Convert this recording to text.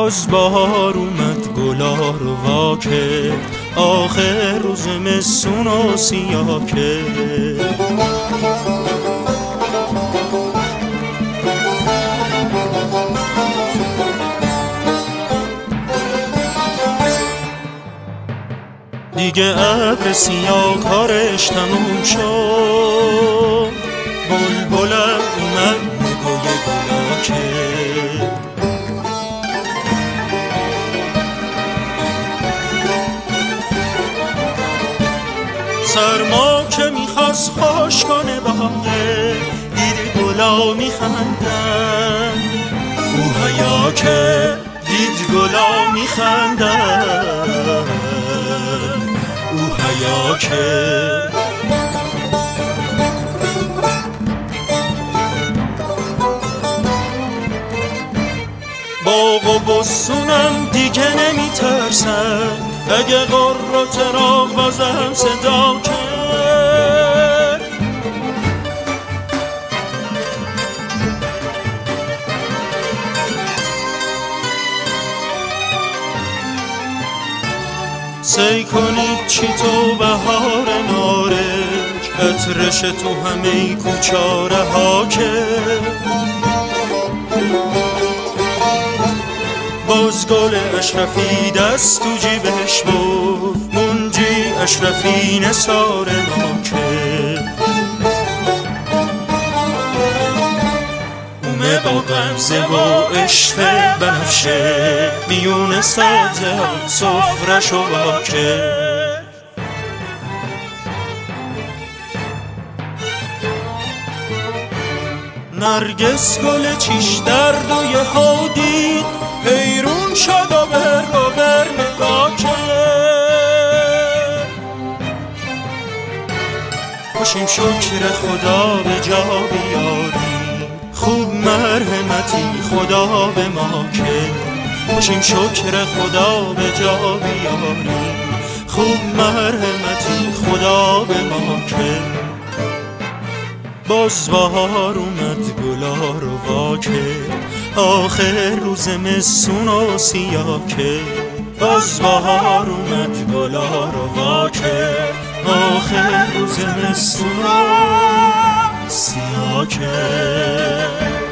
باز بهار اومد گلا رو وا کرد، آخر روز زمستون و سیاه کرد. دیگه ابر سیاه کارش تموم شد، بلبلم اومد نگوی گلا کرد. سرما که میخواست خوش کنه باغه، دید گلا میخندن، او حیا که دید گلا میخندن، او حیا که. باغ و بستونم دیگه نمیترسن، اگه قر و چراغ بازم صدا کرد. سی کنید چی تو بهار نارنج، عطرش تو همه کوچاره ها کرد. باز گل اشرفی دست تو جیبش بود، منجی اشرفی نثار ما کرد. اومه با غمزه و عشق بنفشه، میون سبزه سفرش و با کرد. نرگس گل چیش درد و یه ها دید، حیرون شد و بر نگاه کرد. باشیم شکر خدا به جا بیاری، خوب مرحمتی خدا به ما کرد. باشیم شکر خدا به جا بیاری، خوب مرحمتی خدا به ما کرد. باز بهار اومد گلا رو وا کرد، آخر روز زمستون و سیاه کرد. باز بهار اومد گلا رو وا کرد، آخر روز زمستون و سیاه کرد.